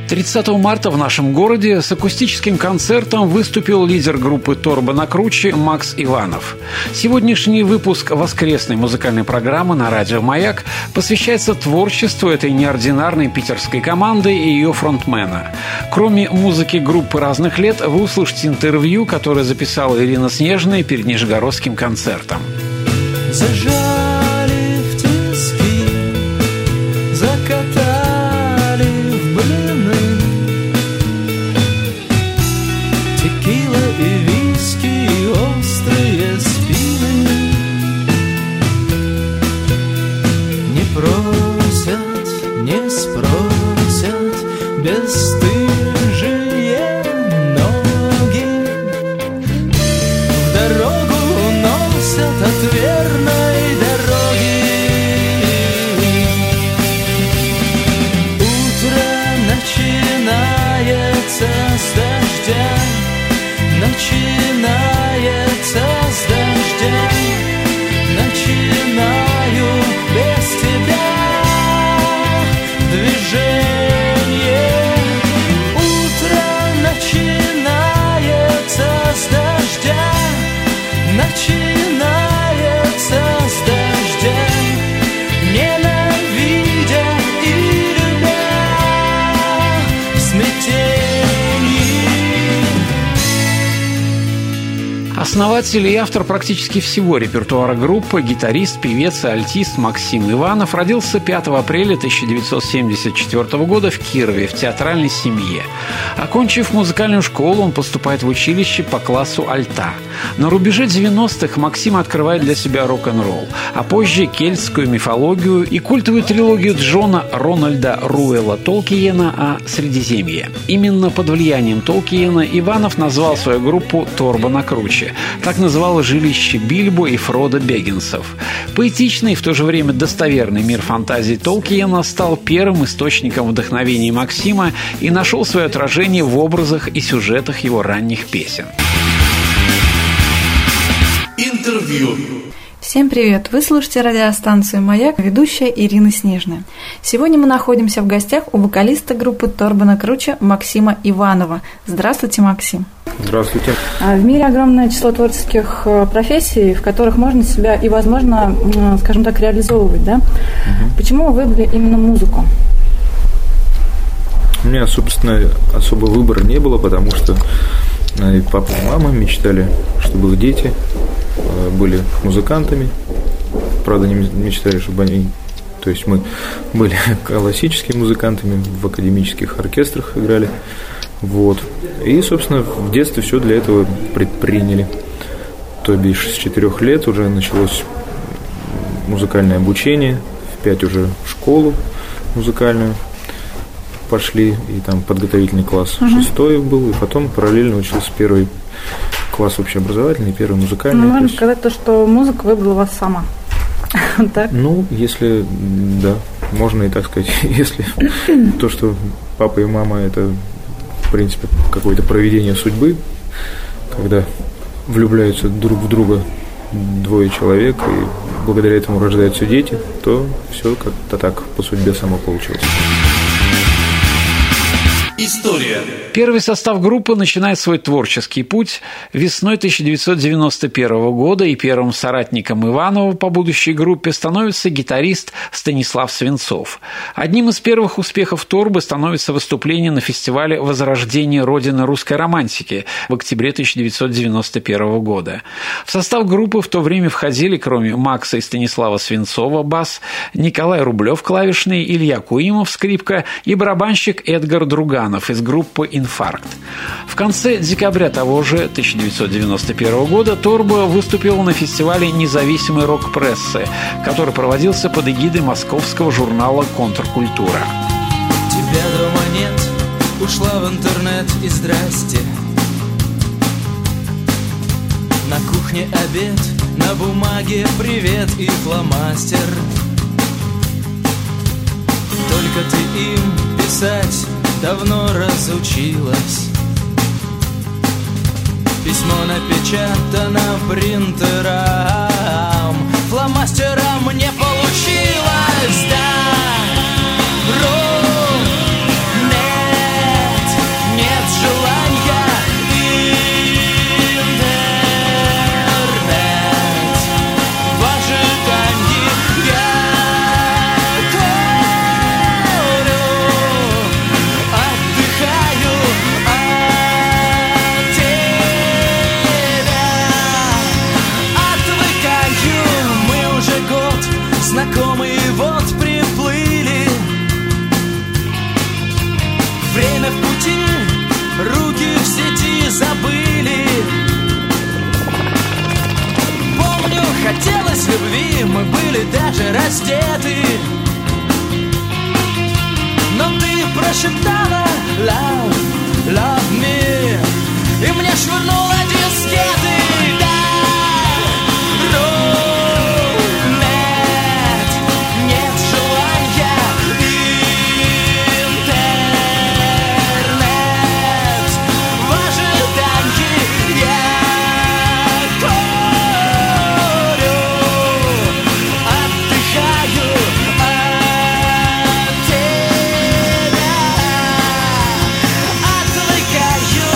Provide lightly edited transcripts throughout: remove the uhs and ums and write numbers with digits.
30 марта в нашем городе с акустическим концертом выступил лидер группы «Торба на круче» Макс Иванов. Сегодняшний выпуск воскресной музыкальной программы на радио «Маяк» посвящается творчеству этой неординарной питерской команды и ее фронтмена. Кроме музыки группы разных лет, вы услышите интервью, которое записала Ирина Снежная перед Нижегородским концертом. Зажали в тиски, закатали в блины, текила и виски, и острые спины. Не просят, не спросят бесстыжие ноги, в дорогу носят от верной дороги. Утро начинается с дождя, начинается с дождя, начинаю без тебя движение. Утро начинается с дождя, начинается с дождя, ненавидя и любя в смятении. Основатель и автор практически всего репертуара группы, гитарист, певец и альтист Максим Иванов родился 5 апреля 1974 года в Кирове в театральной семье. Окончив музыкальную школу, он поступает в училище по классу альта. На рубеже 90-х Максим открывает для себя рок-н-ролл, а позже кельтскую мифологию и культовую трилогию Джона Рональда Руэлла Толкиена о Средиземье. Именно под влиянием Толкиена Иванов назвал свою группу «Торба на круче». Так называло жилище Бильбо и Фродо Бэггинсов. Поэтичный и в то же время достоверный мир фантазий Толкиена стал первым источником вдохновения Максима и нашел свое отражение в образах и сюжетах его ранних песен. Интервью. Всем привет! Вы слушаете радиостанцию «Маяк», ведущая Ирина Снежная. Сегодня мы находимся в гостях у вокалиста группы «Торба на круче» Максима Иванова. Здравствуйте, Максим! Здравствуйте! В мире огромное число творческих профессий, в которых можно себя и, возможно, скажем так, реализовывать, да? Почему вы выбрали именно музыку? У меня, собственно, особо выбора не было, потому что и папа, и мама мечтали, чтобы их дети были музыкантами. Правда, не мечтали, чтобы они... То есть мы были классическими музыкантами, в академических оркестрах играли. Вот. И, собственно, в детстве все для этого предприняли. То бишь с 4 лет уже началось музыкальное обучение, в 5 уже в школу музыкальную пошли, и там подготовительный класс 6 был, и потом параллельно учился 1 класс общеобразовательный, 1 музыкальный. Можно сказать то, что музыка выбрала вас сама. Так? Ну, если, да, можно и так сказать. Если то, что папа и мама, это, в принципе, какое-то провидение судьбы, когда влюбляются друг в друга 2 человек, и благодаря этому рождаются дети, то все как-то так по судьбе само получилось. История. Первый состав группы начинает свой творческий путь весной 1991 года, и первым соратником Иванова по будущей группе становится гитарист Станислав Свинцов. Одним из первых успехов «Торбы» становится выступление на фестивале «Возрождение Родины русской романтики» в октябре 1991 года. В состав группы в то время входили, кроме Макса и Станислава Свинцова, бас, Николай Рублев, клавишный, Илья Куимов, скрипка и барабанщик Эдгар Друганов из группы «Инфаркт». В конце декабря того же 1991 года «Торба» выступила на фестивале независимой рок-прессы, который проводился под эгидой московского журнала «Контркультура». Тебя дома нет, ушла в интернет и здрасте. На кухне обед, на бумаге привет и фломастер. Только ты им писать давно разучилась. Письмо напечатано принтером, фломастером не получилось, да. Румянец пути, руки в сети забыли. Помню, хотелось любви, мы были даже раздеты. Но ты прошептала love, love me, и мне швырнула дискеты. Да, нет, нет желания. Интернет в ожидании. Я курю, отдыхаю от тебя, отвлекаю.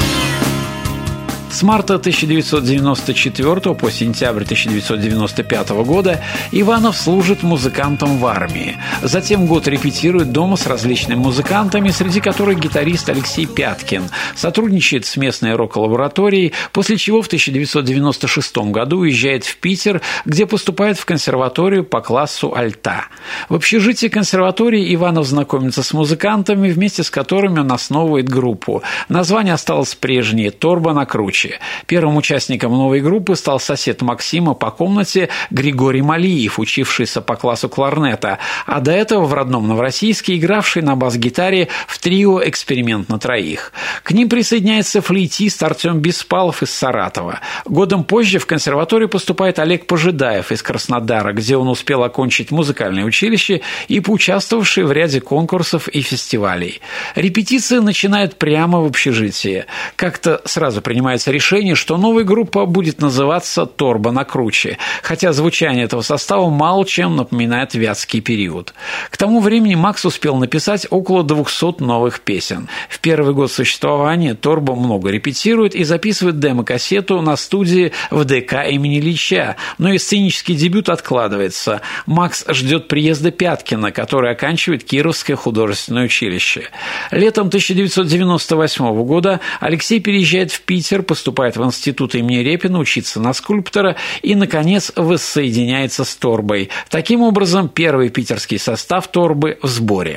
С марта 1994 по сентябрь 1995 года Иванов служит музыкантом в армии. Затем год репетирует дома с различными музыкантами, среди которых гитарист Алексей Пяткин. Сотрудничает с местной рок-лабораторией, после чего в 1996 году уезжает в Питер, где поступает в консерваторию по классу альта. В общежитии консерватории Иванов знакомится с музыкантами, вместе с которыми он основывает группу. Название осталось прежнее – «Торба на круче». Первым участником новой группы стал сосед Максима по комнате Григорий Малиев, учившийся по классу кларнета, а до этого в родном Новороссийске игравший на бас-гитаре в трио «Эксперимент на троих». К ним присоединяется флейтист Артем Беспалов из Саратова. Годом позже в консерваторию поступает Олег Пожидаев из Краснодара, где он успел окончить музыкальное училище и поучаствовавший в ряде конкурсов и фестивалей. Репетиции начинают прямо в общежитии. Как-то сразу принимается решение, что новая группа будет называться «Торба на круче», хотя звучание этого состава мало чем напоминает вятский период. К тому времени Макс успел написать около 200 новых песен. В первый год существования Торба много репетирует и записывает демо-кассету на студии в ДК имени Ильича, но и сценический дебют откладывается. Макс ждет приезда Пяткина, который оканчивает Кировское художественное училище. Летом 1998 года Алексей переезжает в Питер, поступает в институт имени Репина учиться на скульптора и, наконец, воссоединяется с Торбой. Таким образом, первый питерский состав Торбы в сборе.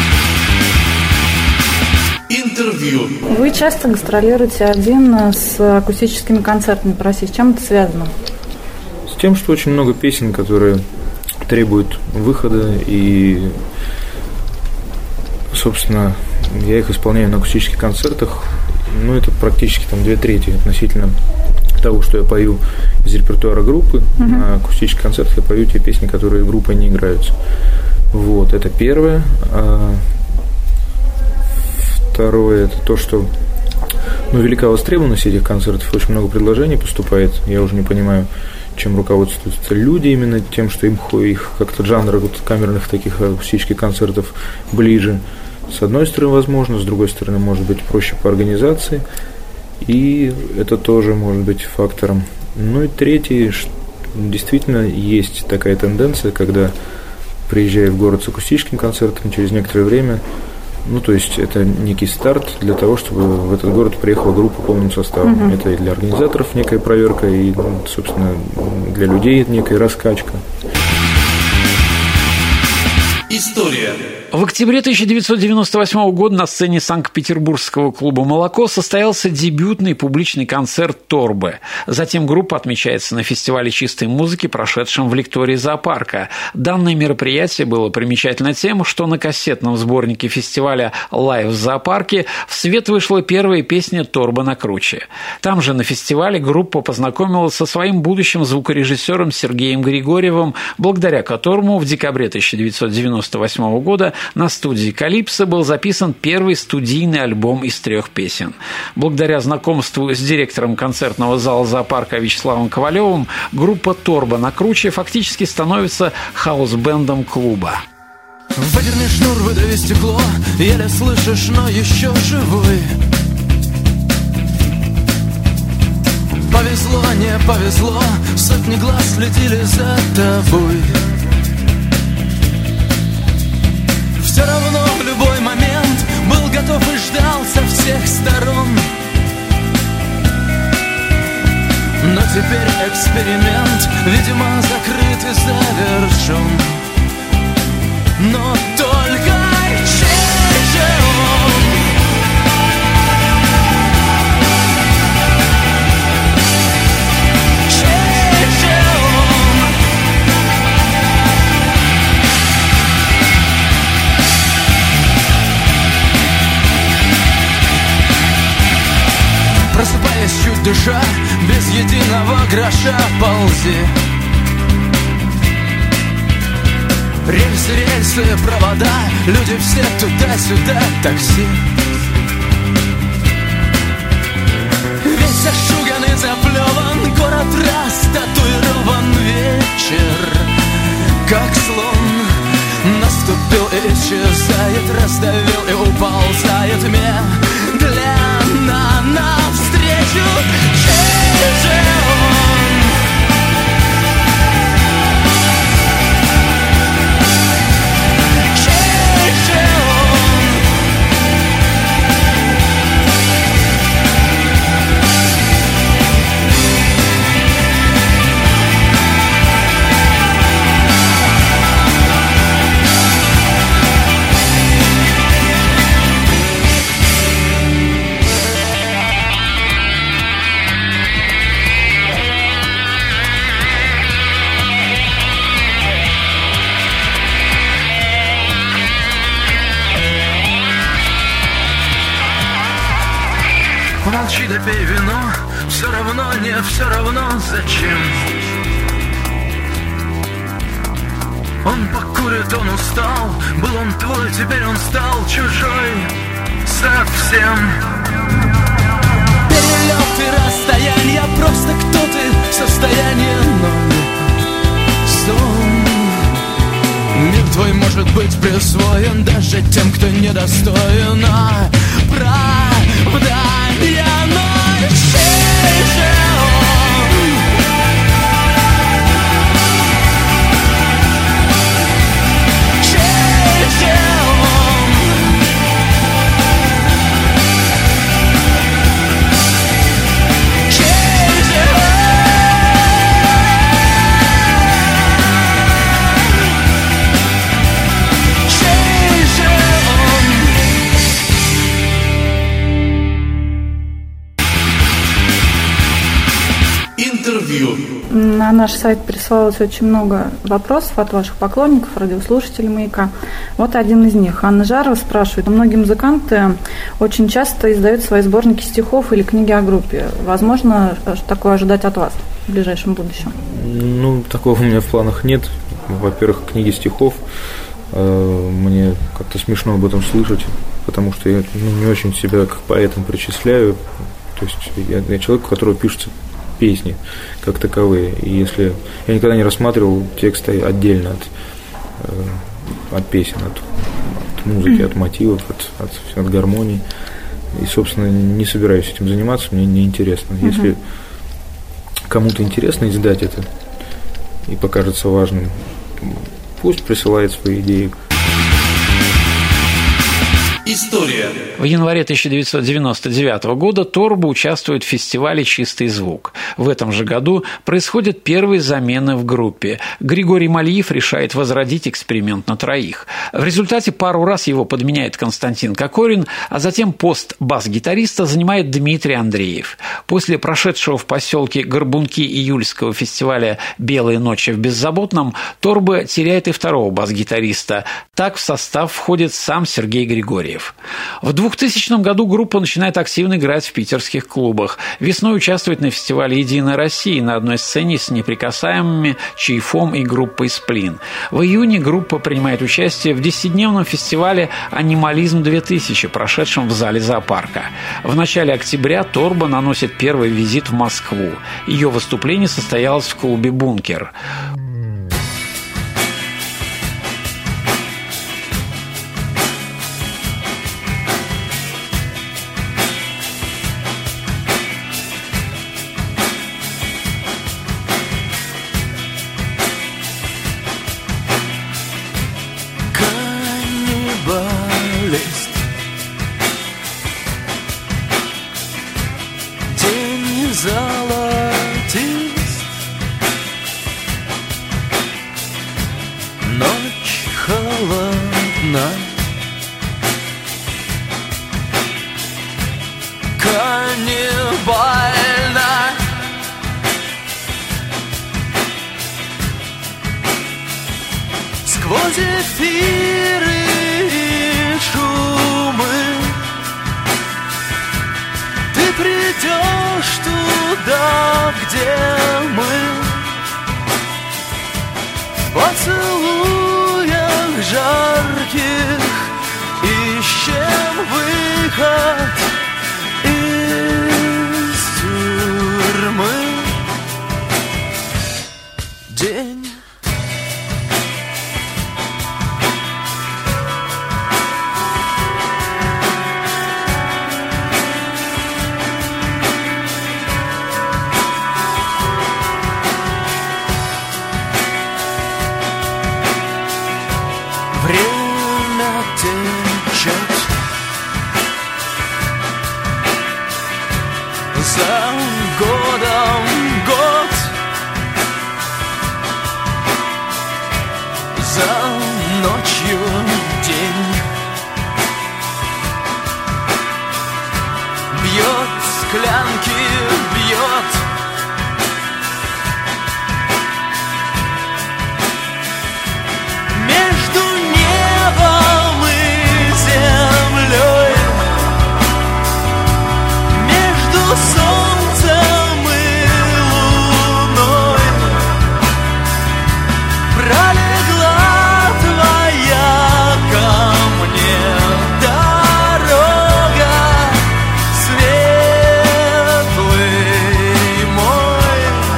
Интервью. Вы часто гастролируете один с акустическими концертами по России. С чем это связано? С тем, что очень много песен, которые требуют выхода, и, собственно, я их исполняю на акустических концертах. Ну, это практически там 2/3 относительно того, что я пою из репертуара группы. На акустических концертах я пою те песни, которые группой не играются. Вот, это первое. Второе, это то, что велика востребованность этих концертов, очень много предложений поступает. Я уже не понимаю, чем руководствуются люди, именно тем, что их как-то жанр вот камерных таких акустических концертов ближе. С одной стороны, возможно, с другой стороны, может быть, проще по организации, и это тоже может быть фактором. Ну и третий, действительно есть такая тенденция, когда, приезжая в город с акустическим концертом, через некоторое время, то есть это некий старт для того, чтобы в этот город приехала группа полным составом. Это и для организаторов некая проверка, и, собственно, для людей некая раскачка. История. В октябре 1998 года на сцене Санкт-Петербургского клуба «Молоко» состоялся дебютный публичный концерт Торбы. Затем группа отмечается на фестивале чистой музыки, прошедшем в лектории зоопарка. Данное мероприятие было примечательно тем, что на кассетном сборнике фестиваля «Лайв в зоопарке» в свет вышла первая песня «Торба на круче». Там же на фестивале группа познакомилась со своим будущим звукорежиссером Сергеем Григорьевым, благодаря которому в декабре 1998 года на студии «Калипсо» был записан первый студийный альбом из 3 песен. Благодаря знакомству с директором концертного зала зоопарка Вячеславом Ковалевым группа «Торба на круче» фактически становится хаус-бендом клуба. Выдерни шнур, выдави стекло, еле слышишь, но еще живой. Повезло, не повезло, сотни глаз следили за тобой. Все равно в любой момент был готов и ждал со всех сторон. Но теперь эксперимент, видимо, закрыт и завершен. Но только чей же он? душа, без единого гроша ползи. Рельсы, рельсы, провода, люди все туда-сюда, такси. Весь зашуган и заплеван, город растатуирован, вечер, как слон, наступил и исчезает, раздавил и уползает медленно навстречу. Чей же он? Чей же он? Молчи да пей вино, все равно, не все равно, зачем? Он покурит, он устал, был он твой, теперь он стал чужой совсем. Перелеты, расстояния, просто кто ты, состояние ноль, сон. Мир твой может быть присвоен даже тем, кто недостоин, а правда я ночь. Чей же он? Чей же он? Чей же он? Интервью. На наш сайт присылалось очень много вопросов от ваших поклонников, радиослушателей «Маяка». Вот один из них. Анна Жарова спрашивает: многие музыканты очень часто издают свои сборники стихов или книги о группе. Возможно, такое ожидать от вас в ближайшем будущем? Ну, такого у меня в планах нет. Во-первых, книги стихов. Мне как-то смешно об этом слышать, потому что я не очень себя как поэтом причисляю. То есть я человек, у которого пишутся песни как таковые. И если я никогда не рассматривал тексты отдельно от песен, от музыки, от мотивов, от гармонии. И, собственно, не собираюсь этим заниматься, мне неинтересно. Если кому-то интересно издать это и покажется важным, пусть присылает свои идеи. История. В январе 1999 года Торба участвует в фестивале «Чистый звук». В этом же году происходят первые замены в группе. Григорий Малиев решает возродить эксперимент на троих. В результате пару раз его подменяет Константин Кокорин, а затем пост бас-гитариста занимает Дмитрий Андреев. После прошедшего в поселке Горбунки июльского фестиваля «Белые ночи в Беззаботном» Торба теряет и второго бас-гитариста. Так в состав входит сам Сергей Григорьев. В 2000 году группа начинает активно играть в питерских клубах. Весной участвует на фестивале «Единая Россия» на одной сцене с «Неприкасаемыми», «Чайфом» и группой «Сплин». В июне группа принимает участие в 10-дневном фестивале «Анимализм-2000», прошедшем в зале зоопарка. В начале октября Торба наносит первый визит в Москву. Ее выступление состоялось в клубе «Бункер». День золотист, ночь холодна, каннибальна. Сквозь эфиры и шумы ты придешь туда, туда, где мы в поцелуях жарких ищем выход из тюрьмы. День за годом год, за ночью день. Бьет склянки, бьет. Между небом и землей, солнцем и луной пролегла твоя ко мне дорога, светлый мой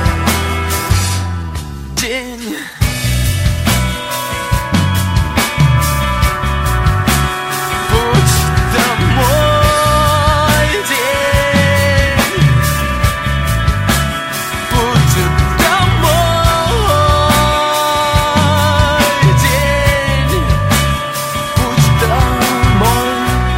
день. Путь домой, день. Путь домой, день. Путь домой.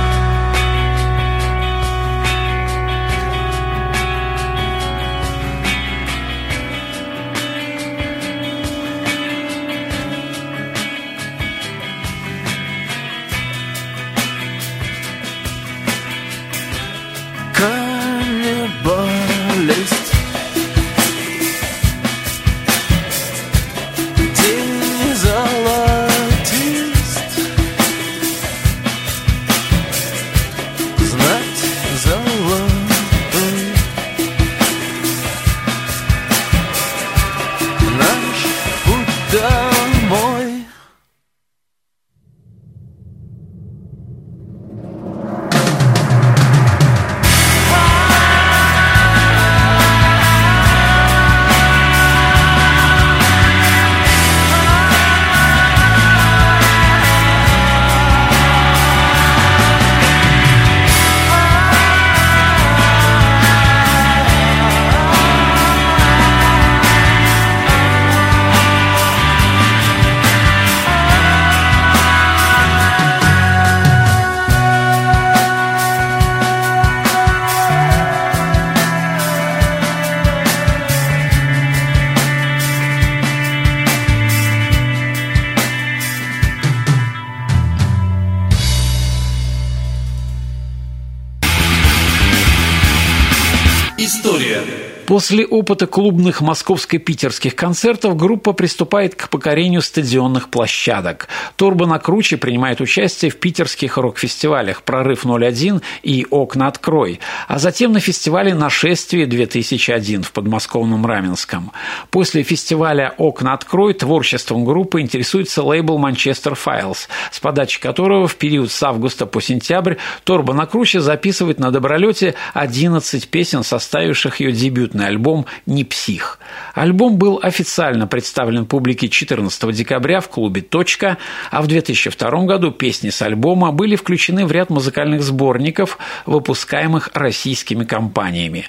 Каннибалист, день золотист, знать золотой, наш путь домой. История. После опыта клубных московско-питерских концертов группа приступает к покорению стадионных площадок. Торбо Круче принимает участие в питерских рок-фестивалях «Прорыв-01» и «Окна открой», а затем на фестивале «Нашествие-2001» в подмосковном Раменском. После фестиваля «Окна открой» творчеством группы интересуется лейбл «Манчестер Файлз», с подачи которого в период с августа по сентябрь Торбо Круче записывает на добролете 11 песен, составивших ее дебютный альбом «Не псих». Альбом был официально представлен публике 14 декабря в клубе «Точка», а в 2002 году песни с альбома были включены в ряд музыкальных сборников, выпускаемых российскими компаниями.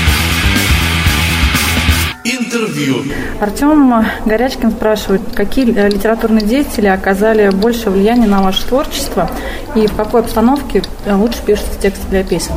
Интервью. Артем Горячкин спрашивает, какие литературные деятели оказали большее влияние на ваше творчество и в какой обстановке лучше пишутся тексты для песен?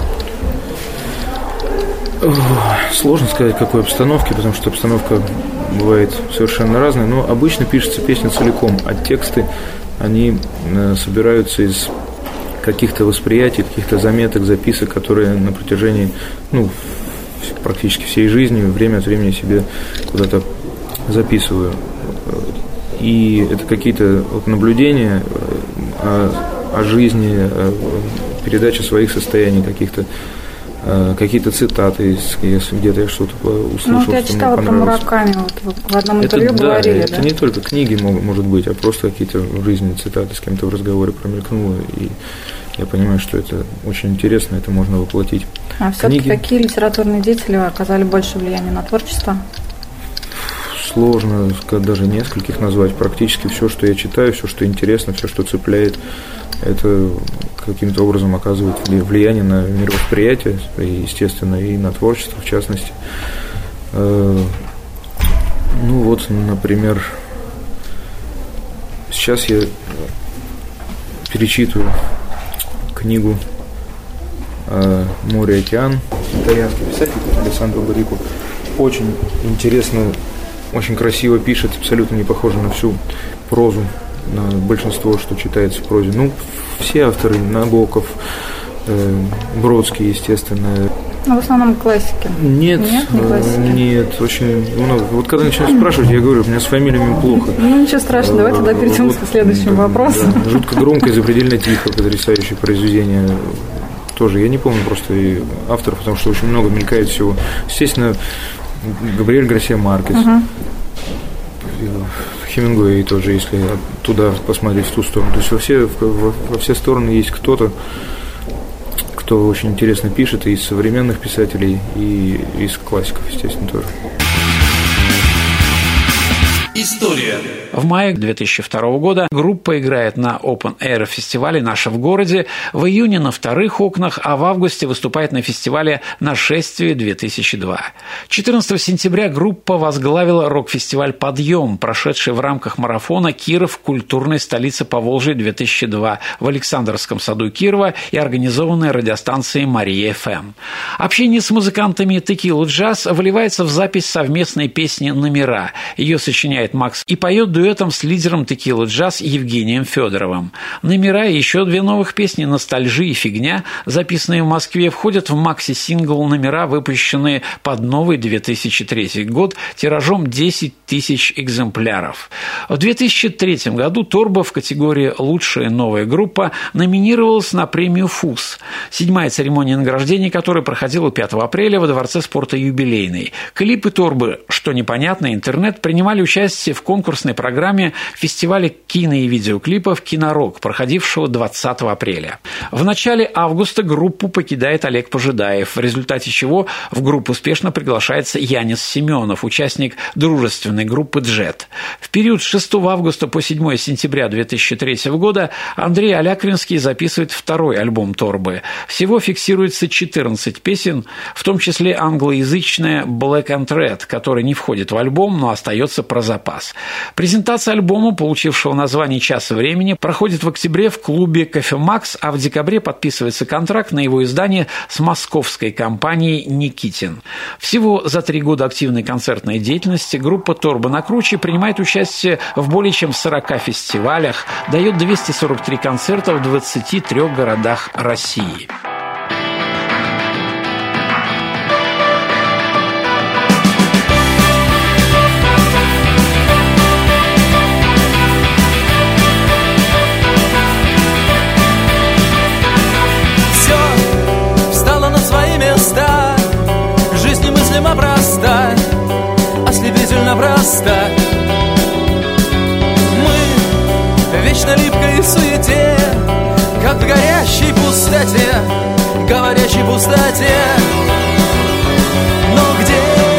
Сложно сказать, в какой обстановке, потому что обстановка бывает совершенно разная, но обычно пишется песня целиком, а тексты, они собираются из каких-то восприятий, каких-то заметок, записок, которые на протяжении, практически всей жизни, время от времени себе куда-то записываю. И это какие-то наблюдения о жизни, передача своих состояний, каких-то какие-то цитаты, если где-то я что-то услышал, ну, вот я читала про Мураками, вот в одном интервью говорили. Это не только книги может быть, а просто какие-то жизненные цитаты, с кем-то в разговоре промелькнуло, и я понимаю, что это очень интересно, это можно воплотить. А все-таки какие литературные деятели оказали больше влияния на творчество? Сложно даже нескольких назвать. Практически все, что я читаю, все, что интересно, все, что цепляет, это каким-то образом оказывает влияние на мировосприятие, естественно, и на творчество, в частности. Ну вот, например, сейчас я перечитываю книгу «Море и океан», итальянский писатель Алессандро Барико. Очень интересно, очень красиво пишет, абсолютно не похоже на всю прозу, на большинство, что читается в прозе. Ну, все авторы, Набоков, Бродский, естественно. Но в основном классики. Нет, не классики. Нет, очень много. Вот когда начинают спрашивать, я говорю, у меня с фамилиями плохо. Ну, ничего страшного, давай тогда перейдем к следующему вопросу. Да, жутко громко и запредельно тихо, потрясающее произведение. Тоже, я не помню просто и авторов, потому что очень много мелькает всего. Естественно, Габриэль Гарсия Маркес, Хемингуэй тоже, если туда посмотреть, в ту сторону. То есть во все стороны есть кто-то, кто очень интересно пишет, и из современных писателей, и из классиков, естественно, тоже. История. В мае 2002 года группа играет на Open Air фестивале «Наша в городе», в июне на вторых окнах, а в августе выступает на фестивале «Нашествие-2002». 14 сентября группа возглавила рок-фестиваль «Подъем», прошедший в рамках марафона «Киров. Культурной столицы Поволжья-2002» в Александровском саду Кирова и организованной радиостанцией «Мария-ФМ». Общение с музыкантами «Текила Джаз» выливается в запись совместной песни «Номера». Ее сочиняет Макс и поет дуэтом с лидером «Текила Джаз» Евгением Федоровым. «Номера» и еще две новых песни «Ностальжи» и «Фигня», записанные в Москве, входят в макси-сингл «Номера», выпущенные под новый 2003 год тиражом 10 тысяч экземпляров. В 2003 году Торба в категории «Лучшая новая группа» номинировалась на премию ФУС, 7-я церемония награждения которой проходила 5 апреля во Дворце спорта «Юбилейный». Клипы Торбы «Что непонятно. Интернет» принимали участие в конкурсной программе фестиваля кино- и видеоклипов «Кинорок», проходившего 20 апреля. В начале августа группу покидает Олег Пожидаев, в результате чего в группу успешно приглашается Янис Семенов, участник дружественной группы «Джет». В период с 6 августа по 7 сентября 2003 года Андрей Алякринский записывает второй альбом Торбы. Всего фиксируется 14 песен, в том числе англоязычная «Black and Red», которая не входит в альбом, но остается про запас. Презентация альбома, получившего название «Час времени», проходит в октябре в клубе «Кофемакс», а в декабре подписывается контракт на его издание с московской компанией «Никитин». Всего за 3 года активной концертной деятельности группа «Торба на круче» принимает участие в более чем 40 фестивалях, дает 243 концерта в 23 городах России. Проста, ослепительно проста. Мы в вечно липкой суете, как в горящей пустоте, говорящей пустоте. Но где-то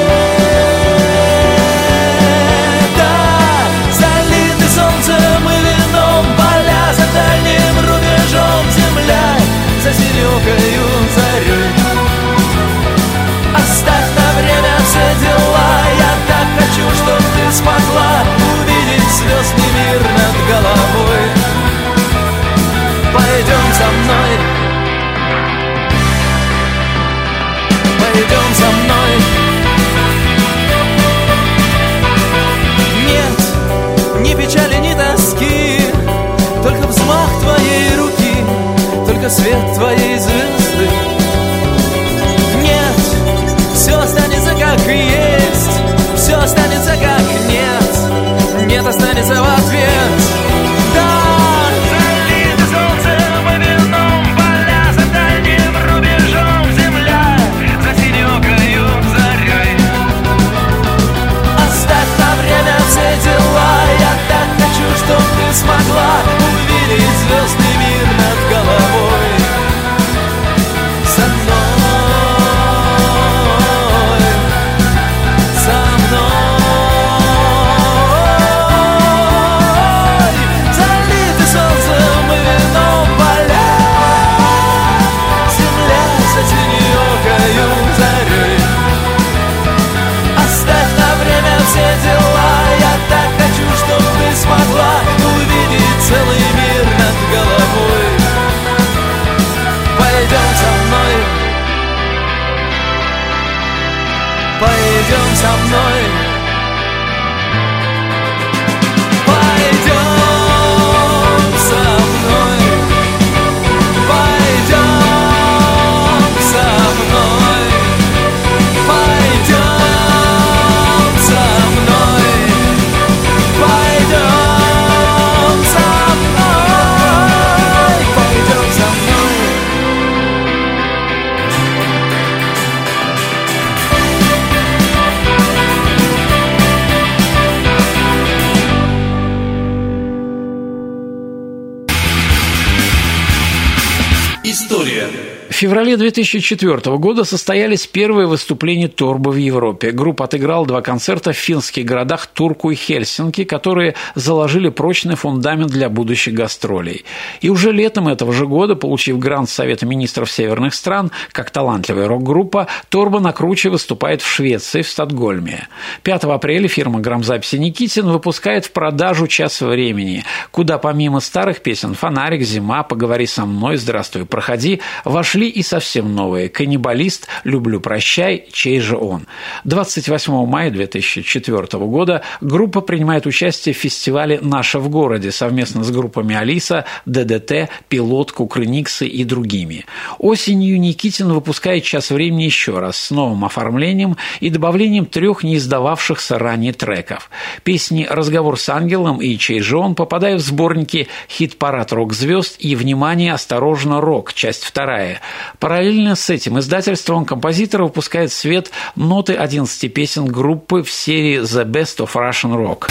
залиты солнцем и вином поля, за дальним рубежом земля, за синюкою зарей. Оставь на время все дела, я так хочу, чтоб ты смогла увидеть звездный мир над головой. Пойдем со мной, пойдем со мной. Нет ни печали, ни тоски, только взмах твоей руки, только свет твоей звезды. Все останется как есть, все останется как нет, нет останется в ответ. Да, залиты солнцем и вином поля, за дальним рубежом земля, пойдем со мной. История. В феврале 2004 года состоялись первые выступления Торбы в Европе. Группа отыграла 2 концерта в финских городах Турку и Хельсинки, которые заложили прочный фундамент для будущих гастролей. И уже летом этого же года, получив грант Совета министров северных стран, как талантливая рок-группа, Торба на круче выступает в Швеции, в Стокгольме. 5 апреля фирма грамзаписи «Никитин» выпускает в продажу «Час времени», куда помимо старых песен «Фонарик», «Зима», «Поговори со мной», «Здравствуй, проходи» вошли и совсем новые «Каннибалист», «Люблю, прощай», «Чей же он?». 28 мая 2004 года группа принимает участие в фестивале «Наша в городе» совместно с группами «Алиса», ДДТ, «Пилот», «Кукрыниксы» и другими. Осенью Никитин выпускает «Час времени» еще раз с новым оформлением и добавлением 3 не издававшихся ранее треков. Песни «Разговор с ангелом» и «Чей же он» попадают в сборники «Хит-парад рок-звезд» и «Внимание, осторожно, рок», часть 2. Параллельно с этим издательством композитор выпускает в свет ноты 11 песен группы в серии «The Best of Russian Rock».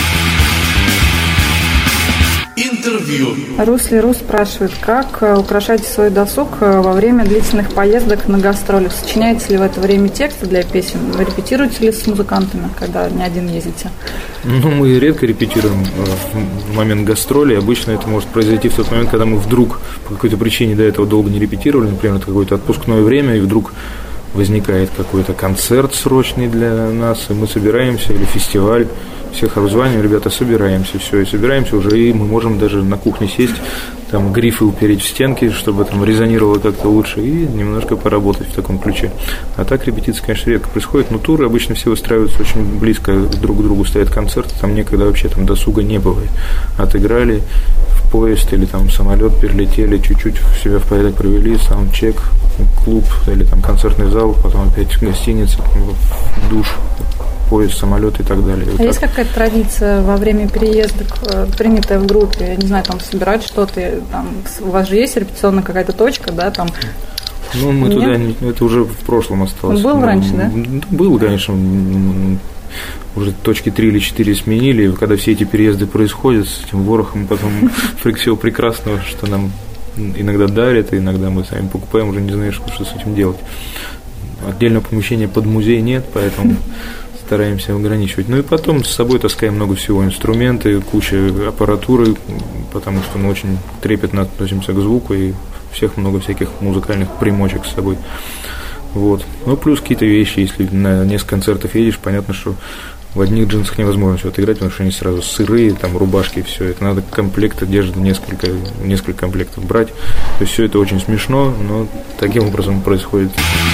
Интервью. Русли Рус спрашивает, как украшаете свой досуг во время длительных поездок на гастролях? Сочиняете ли в это время тексты для песен? Вы репетируете ли с музыкантами, когда не один ездите? Мы редко репетируем в момент гастролей. Обычно это может произойти в тот момент, когда мы вдруг по какой-то причине до этого долго не репетировали, например, это какое-то отпускное время, и вдруг возникает какой-то концерт срочный для нас, и мы собираемся, или фестиваль, всех обзваниваем, ребята, собираемся, все, и собираемся уже, и мы можем даже на кухне сесть, там грифы упереть в стенки, чтобы там резонировало как-то лучше, и немножко поработать в таком ключе. А так репетиции, конечно, редко происходит, но туры обычно все выстраиваются очень близко друг к другу, стоят концерты, там некогда вообще там досуга не бывает. Отыграли в поезд или там самолет, перелетели, чуть-чуть себя в порядок привели, саундчек, клуб или там концертный зал, потом опять гостиница, душ, поезд, самолет и так далее. А есть какая-то традиция во время переездок, принятая в группе? Я не знаю, там собирать что-то, там, у вас же есть репетиционная какая-то точка, да, там? Мы туда, это уже в прошлом осталось. Был раньше, да? Был, конечно, уже точки 3 или 4 сменили, и когда все эти переезды происходят с этим ворохом, потом всего прекрасного, что нам иногда дарят, и иногда мы сами покупаем, уже не знаешь, что с этим делать. Отдельного помещения под музей нет, поэтому стараемся ограничивать. Ну и потом с собой таскаем много всего, инструменты, куча аппаратуры, потому что мы очень трепетно относимся к звуку, и всех много всяких музыкальных примочек с собой. Вот. Ну, плюс какие-то вещи, если на несколько концертов едешь, понятно, что в одних джинсах невозможно все отыграть, потому что они сразу сырые, там рубашки и все. Это надо комплект одежды, несколько комплектов брать. То есть все это очень смешно, но таким образом происходит.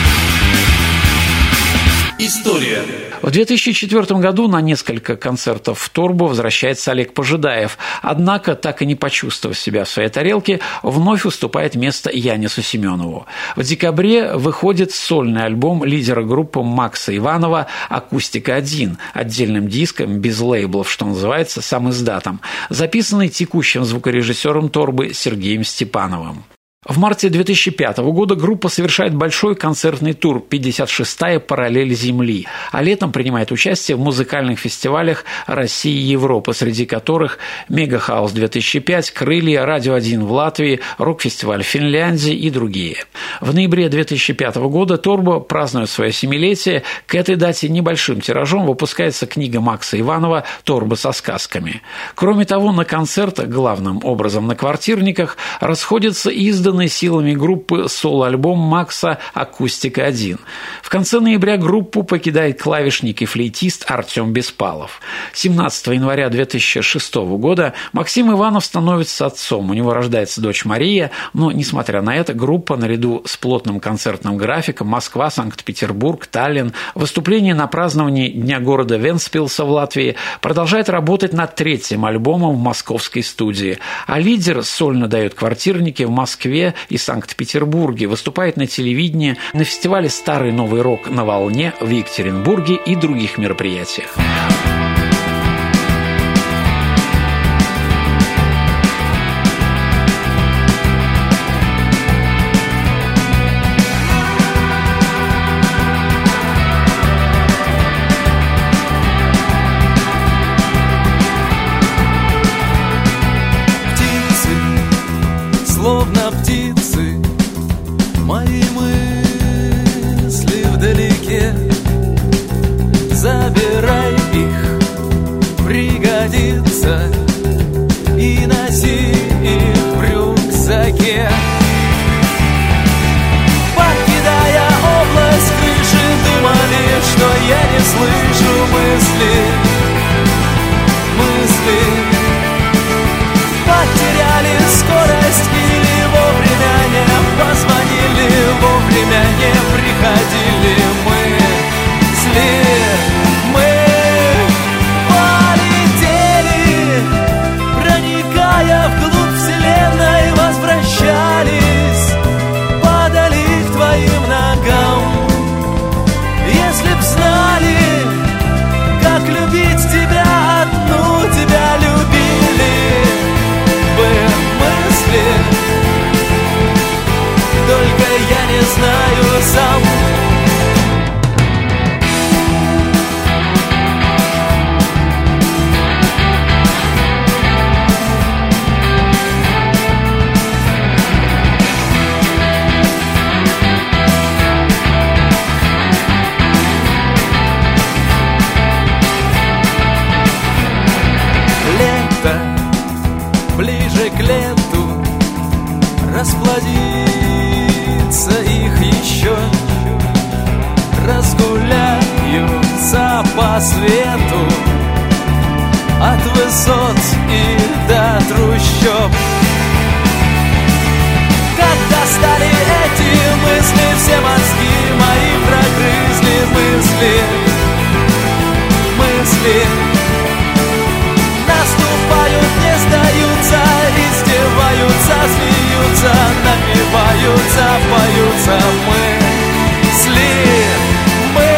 История. В 2004 году на несколько концертов в Торбу возвращается Олег Пожидаев. Однако, так и не почувствовав себя в своей тарелке, вновь уступает место Янису Семенову. В декабре выходит сольный альбом лидера группы Макса Иванова «Акустика-1», отдельным диском, без лейблов, что называется, сам издатом, записанный текущим звукорежиссером Торбы Сергеем Степановым. В марте 2005 года группа совершает большой концертный тур «56-я параллель Земли», а летом принимает участие в музыкальных фестивалях России и Европы, среди которых «Мегахаус-2005», «Крылья», «Радио-1» в Латвии, «Рок-фестиваль» в Финляндии и другие. В ноябре 2005 года Торба празднует свое 7-летие. К этой дате небольшим тиражом выпускается книга Макса Иванова «Торба со сказками». Кроме того, на концертах, главным образом на квартирниках, расходятся изданные изданный силами группы соло-альбом Макса «Акустика-1». В конце ноября группу покидает клавишник и флейтист Артем Беспалов. 17 января 2006 года Максим Иванов становится отцом. У него рождается дочь Мария, но, несмотря на это, группа наряду с плотным концертным графиком Москва, Санкт-Петербург, Таллин, выступление на праздновании Дня города Вентспилса в Латвии продолжает работать над третьим альбомом в московской студии. А лидер сольно дает квартирники в Москве и Санкт-Петербурге, выступает на телевидении, на фестивале «Старый новый рок» на Волне в Екатеринбурге и других мероприятиях. Словно птицы, мои мысли вдалеке. Забирай их, пригодится, и носи их в рюкзаке. Покидая область крыши, думали, что я не слышу мысли. Потеряли скорость или вовремя не позвонили, вовремя не приходили. Мы полетели, проникая вглубь вселенной, возвращались, падали к твоим ногам. Если б знали, как любить тебя одну, тебя любили бы мысли. Только я не знаю сам. Ближе к лету расплодится их еще, разгуляются по свету от высот и до трущоб. Как достали эти мысли, все мозги мои прогрызли мысли. Наступают, не сдаются, издеваются, смеются, напиваются, поются мысли. Мы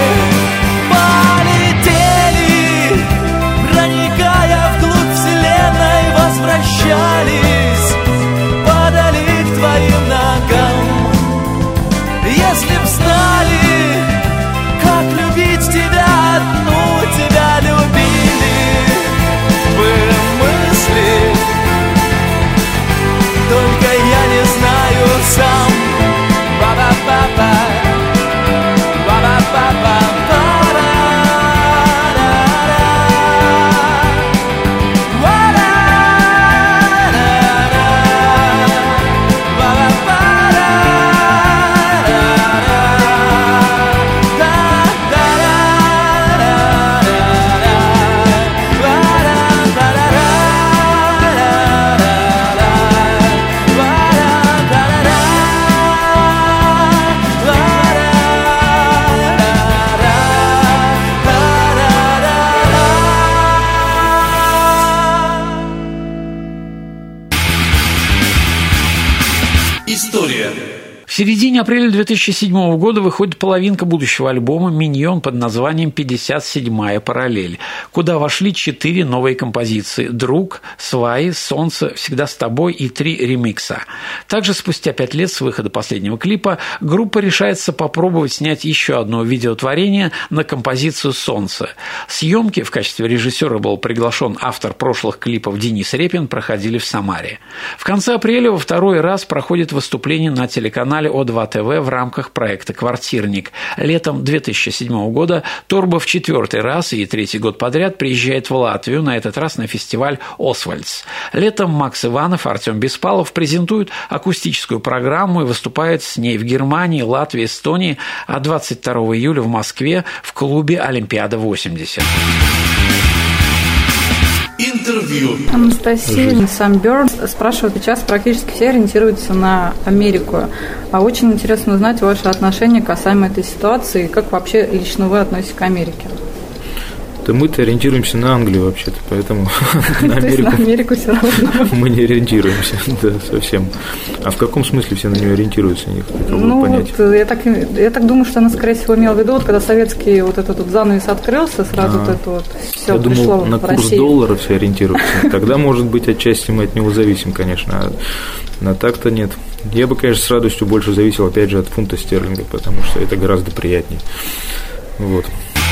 полетели, проникая вглубь вселенной, возвращались, падали к твоим ногам. Если б знали, как любить тебя одну, тебя любили мысли. Только я не знаю сам. Ба-ба-ба-ба, ба-ба-ба-ба, История. В середине апреля 2007 года выходит половинка будущего альбома «Миньон» под названием «57-я параллель», куда вошли 4 новые композиции «Друг», «Сваи», «Солнце», «Всегда с тобой» и 3 ремикса. Также спустя 5 лет с выхода последнего клипа группа решается попробовать снять еще одно видеотворение на композицию «Солнце». Съемки в качестве режиссера был приглашен автор прошлых клипов Денис Репин, проходили в Самаре. В конце апреля во второй раз проходит выступление на телеканале О2 ТВ в рамках проекта «Квартирник». Летом 2007 года Торба в 4-й раз и 3-й год подряд приезжает в Латвию, на этот раз на фестиваль «Освальдс». Летом Макс Иванов, Артем Беспалов презентуют акустическую программу и выступают с ней в Германии, Латвии, Эстонии, а 22 июля в Москве в клубе «Олимпиада-80». Интервью. Анастасия Самберн спрашивает, сейчас практически все ориентируются на Америку. А очень интересно узнать ваше отношение касаемо этой ситуации, как вообще лично вы относитесь к Америке. Да мы-то ориентируемся на Англию вообще-то, поэтому на Америку все равно. Мы не ориентируемся, да, совсем. А в каком смысле все на нее ориентируются? Я так думаю, что она, скорее всего, имела в виду, когда советский вот этот занавес открылся, сразу вот это вот все пришло в Россию. На курс доллара все ориентируются. Тогда, может быть, отчасти мы от него зависим, конечно, а так-то нет. Я бы, конечно, с радостью больше зависел, опять же, от фунта стерлинга, потому что это гораздо приятнее. Вот.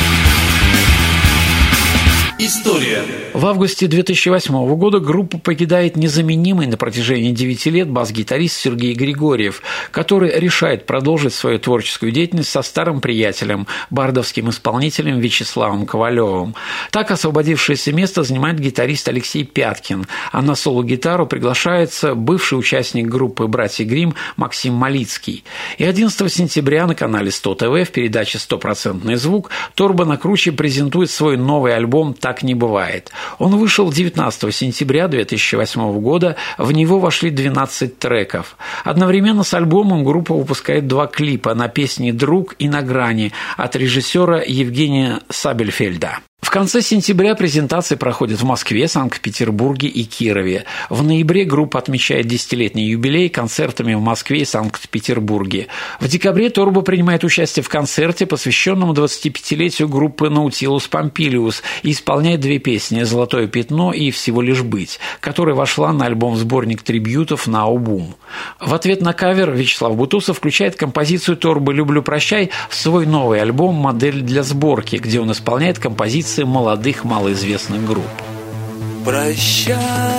История. В августе 2008 года группу покидает незаменимый на протяжении 9 лет бас-гитарист Сергей Григорьев, который решает продолжить свою творческую деятельность со старым приятелем, бардовским исполнителем Вячеславом Ковалевым. Так освободившееся место занимает гитарист Алексей Пяткин, а на соло-гитару приглашается бывший участник группы «Братья Гримм» Максим Малицкий. И 11 сентября на канале 100 ТВ в передаче «100% звук» Торба на круче презентует свой новый альбом «Так не бывает». Он вышел 19 сентября 2008 года, в него вошли 12 треков. Одновременно с альбомом группа выпускает 2 клипа на песни «Друг» и «На грани» от режиссера Евгения Сабельфельда. В конце сентября презентации проходят в Москве, Санкт-Петербурге и Кирове. В ноябре группа отмечает 10-летний юбилей концертами в Москве и Санкт-Петербурге. В декабре Торба принимает участие в концерте, посвященном 25-летию группы Наутилус Помпилиус, и исполняет 2 песни «Золотое пятно» и «Всего лишь быть», которая вошла на альбом-сборник трибьютов «Наубум». В ответ на кавер Вячеслав Бутусов включает композицию Торбы «Люблю, прощай» в свой новый альбом «Модель для сборки», где он исполняет композиции молодых малоизвестных групп. Прощай,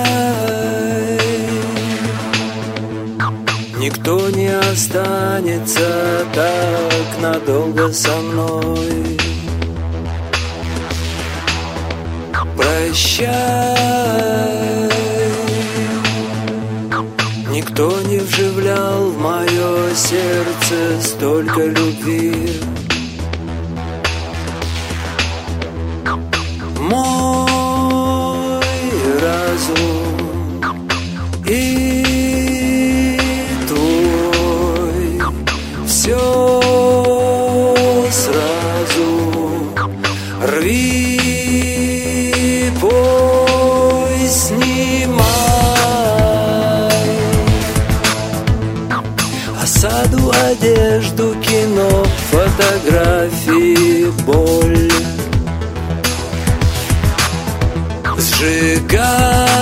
никто не останется так надолго со мной. Прощай, никто не вживлял в мое сердце столько любви. Мой разум и твой все сразу рви, пой, снимай. Осаду, одежду, кино, фотографии, боль. Сжигай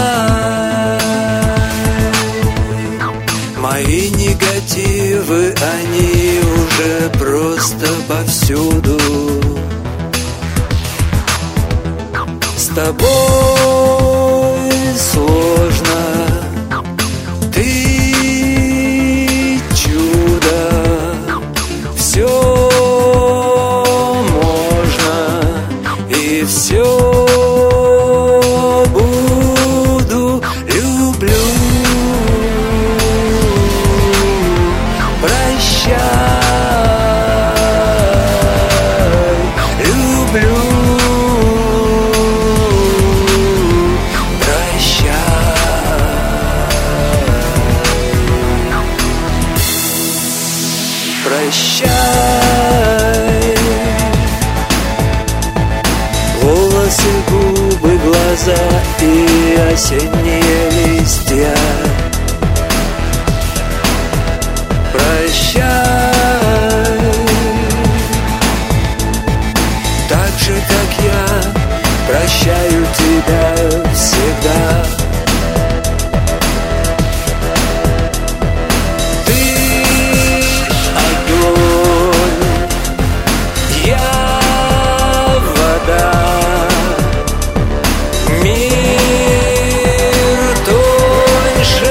мои негативы, они уже просто повсюду. С тобой сложно, ты чудо, все можно и все. Прощай, волосы, губы, глаза и осенние листья. Прощай, так же, как я прощаю тебя всегда. Мир тоньше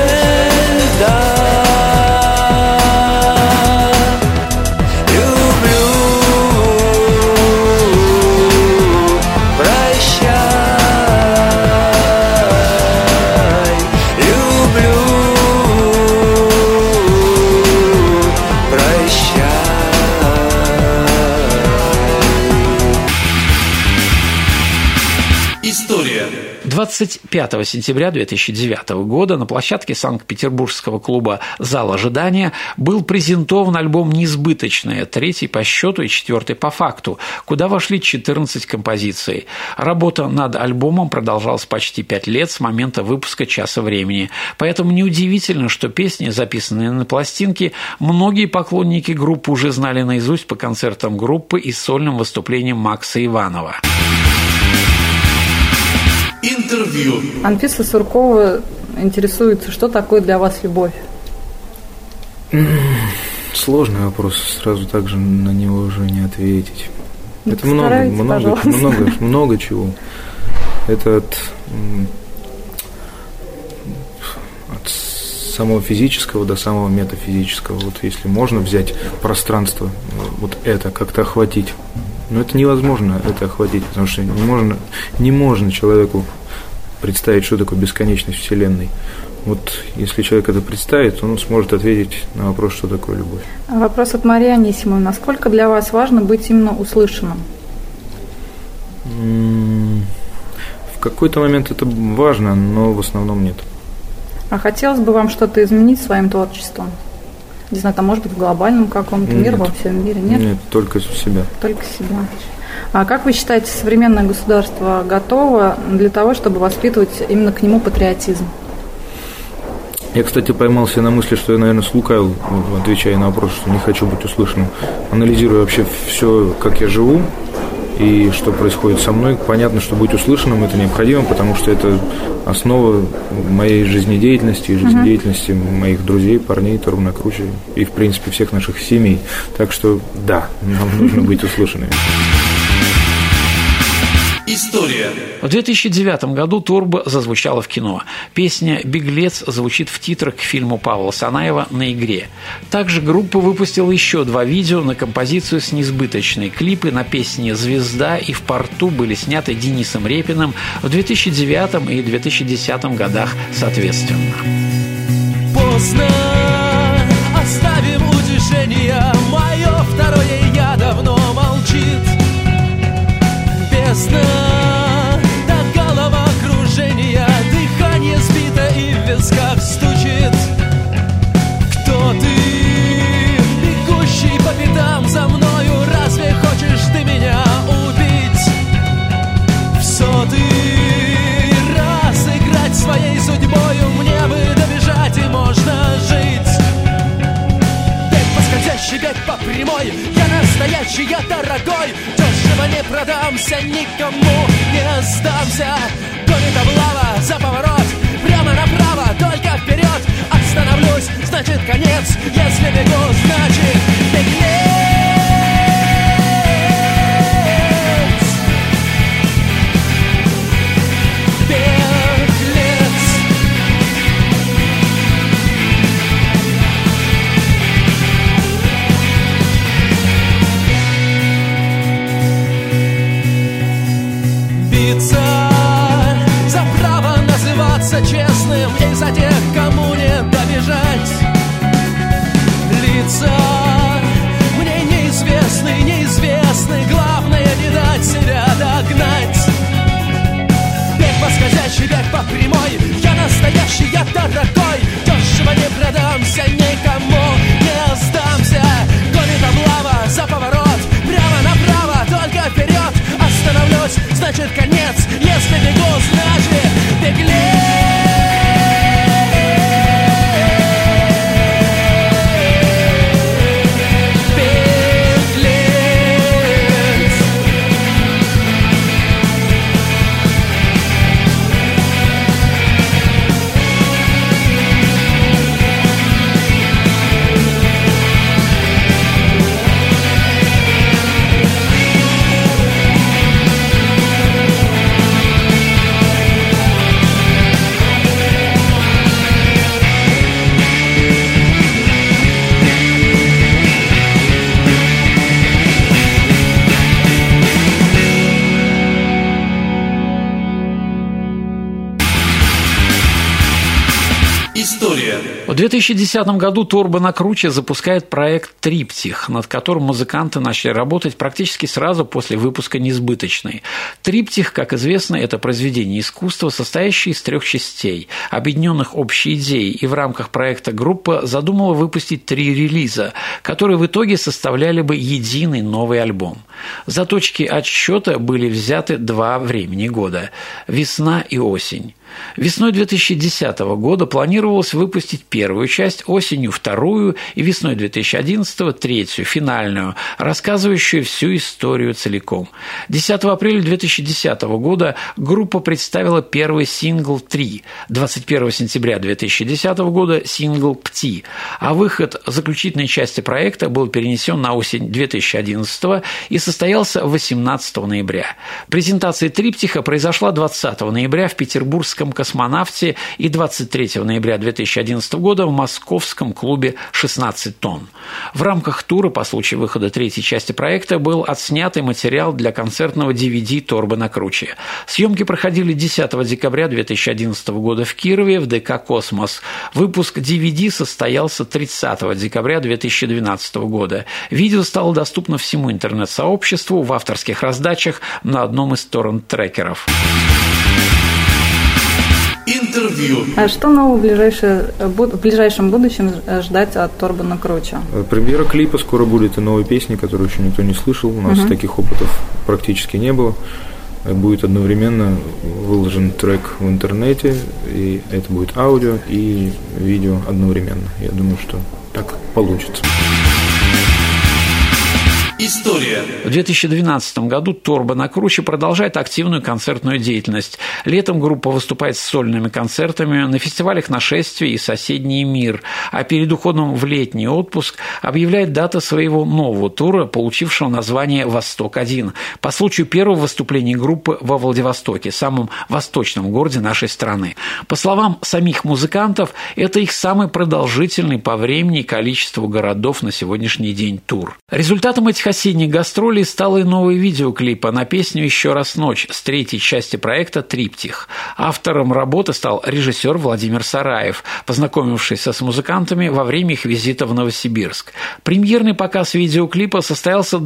25 сентября 2009 года на площадке Санкт-Петербургского клуба «Зал ожидания» был презентован альбом «Несбыточное», третий по счету и четвертый по факту, куда вошли 14 композиций. Работа над альбомом продолжалась почти 5 лет с момента выпуска «Часа времени». Поэтому неудивительно, что песни, записанные на пластинке, многие поклонники группы уже знали наизусть по концертам группы и сольным выступлениям Макса Иванова. Интервью. Анфиса Суркова интересуется, что такое для вас любовь? Сложный вопрос, сразу так же на него уже не ответить. Ну, это много чего. Это от самого физического до самого метафизического. Вот если можно взять пространство, вот это как-то охватить. Но это невозможно это охватить, потому что не можно человеку представить, что такое бесконечность Вселенной. Вот если человек это представит, он сможет ответить на вопрос, что такое любовь. Вопрос от Марии Анисимовой. Насколько для вас важно быть именно услышанным? В какой-то момент это важно, но в основном нет. А хотелось бы вам что-то изменить своим творчеством? Не знаю, там, может быть, в глобальном каком-то мире, во всем мире, нет? Нет, только себя. Только себя. А как вы считаете, современное государство готово для того, чтобы воспитывать именно к нему патриотизм? Я, кстати, поймался на мысли, что я, наверное, слукавил, отвечая на вопрос, что не хочу быть услышанным. Анализируя вообще все, как я живу и что происходит со мной, понятно, что быть услышанным – это необходимо, потому что это основа моей жизнедеятельности и жизнедеятельности моих друзей, парней, Тарунакручи и, в принципе, всех наших семей. Так что, да, нам нужно быть услышанными. История. В 2009 году «Турбо» зазвучала в кино. Песня «Беглец» звучит в титрах к фильму Павла Санаева «На игре». Также группа выпустила еще 2 видео на композицию с несбыточной. Клипы на песни «Звезда» и «В порту» были сняты Денисом Репиным в 2009 и 2010 годах соответственно. Поздно оставим утешение, мое второе я давно молчит. Бездна до головокружения, дыхание сбито и в висках стучит. Кто ты, бегущий по пятам за мною, разве хочешь ты меня убить? В сотый раз играть своей судьбою, мне бы добежать и можно жить. Бег по скользящей, бег по прямой, я настоящий, я дорогой. Дешево не продамся, никому не сдамся. Гонит облава за поворот, прямо направо, только вперед. Остановлюсь, значит конец, если бегу, значит беглец. За право называться честным и за тех, кому не добежать. Лица мне неизвестны, главное не дать себя догнать. Бег по скользящей, бег по прямой, я настоящий, я дорогой. Дешево не продамся, никому не сдамся. Гонит облава за поворот, прямо направо, только вперед. Остановлюсь, значит конец, если бегу, значит беглец. В 2010 году Торба на Круче запускает проект «Триптих», над которым музыканты начали работать практически сразу после выпуска «Несбыточной». «Триптих», как известно, это произведение искусства, состоящее из 3 частей, объединенных общей идеей, и в рамках проекта группа задумала выпустить 3 релиза, которые в итоге составляли бы единый новый альбом. За точки отсчета были взяты 2 времени года – весна и осень. Весной 2010 года планировалось выпустить первую часть, осенью вторую и весной 2011 третью, финальную, рассказывающую всю историю целиком. 10 апреля 2010 года группа представила первый сингл «3», 21 сентября 2010 года сингл «Пти», а выход заключительной части проекта был перенесен на осень 2011 и состоялся 18 ноября. Презентация «Триптиха» произошла 20 ноября в Петербургском «Космонавте» и 23 ноября 2011 года в московском клубе «16 тонн». В рамках тура по случаю выхода 3-й части проекта был отснятый материал для концертного DVD «Торба на Круче». Съемки проходили 10 декабря 2011 года в Кирове в ДК «Космос». Выпуск DVD состоялся 30 декабря 2012 года. Видео стало доступно всему интернет-сообществу в авторских раздачах на одном из торрент-трекеров. Интервью. А что нового в ближайшем будущем ждать от Торба на Круче? Премьера клипа скоро будет и новой песни, которую еще никто не слышал. У нас таких опытов практически не было. Будет одновременно выложен трек в интернете, и это будет аудио и видео одновременно. Я думаю, что так получится. История. В 2012 году Торба на Круче продолжает активную концертную деятельность. Летом группа выступает с сольными концертами на фестивалях «Нашествие» и «Соседний мир», а перед уходом в летний отпуск объявляет дату своего нового тура, получившего название «Восток-1», по случаю первого выступления группы во Владивостоке, самом восточном городе нашей страны. По словам самих музыкантов, это их самый продолжительный по времени и количеству городов на сегодняшний день тур. Результатом этих осенних гастролей стало и новое видеоклипа на песню «Еще раз ночь» с 3-й части проекта «Триптих». Автором работы стал режиссер Владимир Сараев, познакомившийся с музыкантами во время их визита в Новосибирск. Премьерный показ видеоклипа состоялся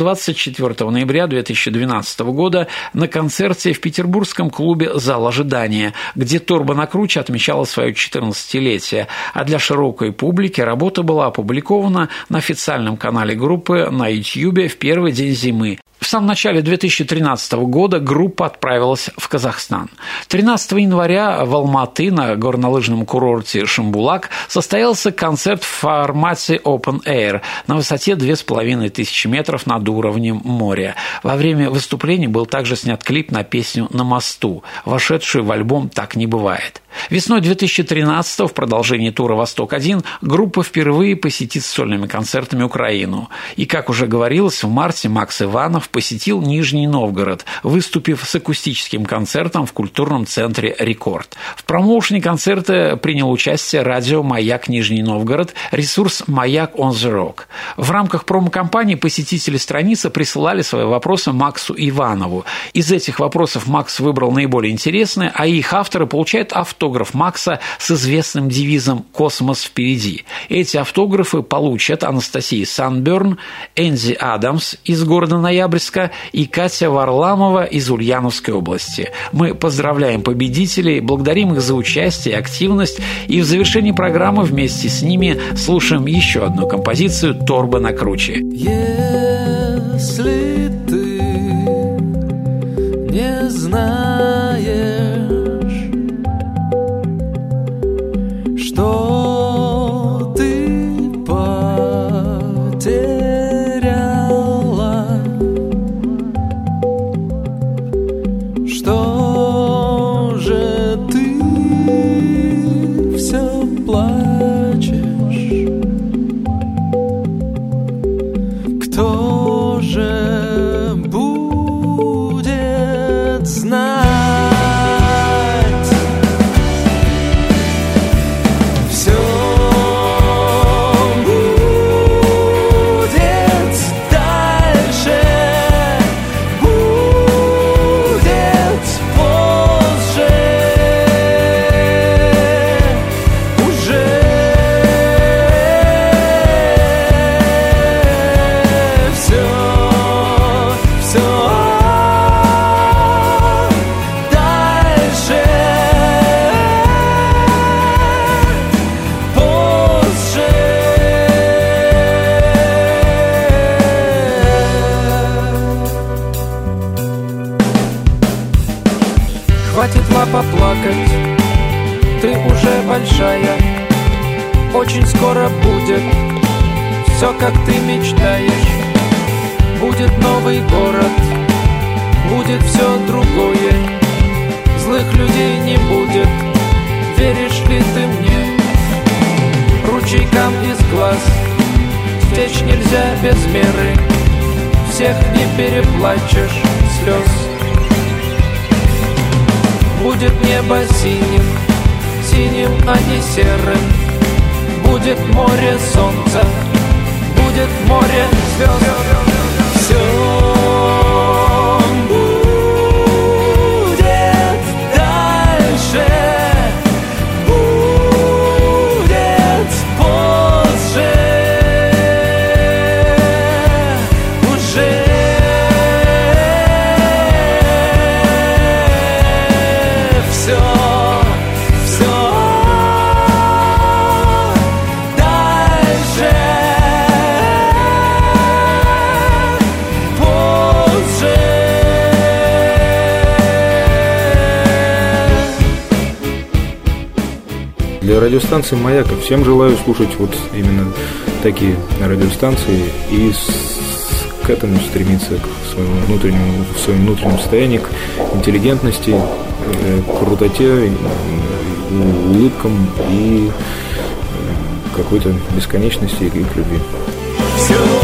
24 ноября 2012 года на концерте в петербургском клубе «Зал ожидания», где Торба на Круче отмечала свое 14-летие, а для широкой публики работа была опубликована на официальном канале группы на YouTube в первый день зимы. В самом начале 2013 года группа отправилась в Казахстан. 13 января в Алматы на горнолыжном курорте Шамбулак состоялся концерт в формате Open Air на высоте 2500 метров над уровнем моря. Во время выступления был также снят клип на песню «На мосту», вошедшую в альбом «Так не бывает». Весной 2013 в продолжении тура «Восток-1» группа впервые посетит с сольными концертами Украину. И, как уже говорилось, в марте Макс Иванов посетил Нижний Новгород, выступив с акустическим концертом в культурном центре «Рекорд». В промоушене концерта принял участие радио «Маяк Нижний Новгород», ресурс «Маяк on the Rock». В рамках промо-компании посетители страницы присылали свои вопросы Максу Иванову. Из этих вопросов Макс выбрал наиболее интересные, а их авторы получают автограф Макса с известным девизом «Космос впереди». Эти автографы получат Анастасия Санберн, Энди Адамс из города Ноябрьска и Катя Варламова из Ульяновской области. Мы поздравляем победителей, благодарим их за участие и активность, и в завершении программы вместе с ними слушаем еще одну композицию «Торба на Круче». Если ты не знаешь, что ты потеряла, что же ты все плачешь, кто же будет знать? Уже очень скоро будет все, как ты мечтаешь. Будет новый город, будет все другое. Злых людей не будет, веришь ли ты мне? Ручейкам из глаз стечь нельзя без меры, всех не переплачешь слез. Будет небо синим, синим, а не серым. Будет море солнца, будет море звезд. Все будет дальше, будет позже, уже все дальше. Для радиостанции «Маяк» всем желаю слушать вот именно такие радиостанции и к этому стремиться, к своему внутреннему состоянию, к интеллигентности, к крутоте, улыбкам и какой-то бесконечности и к любви.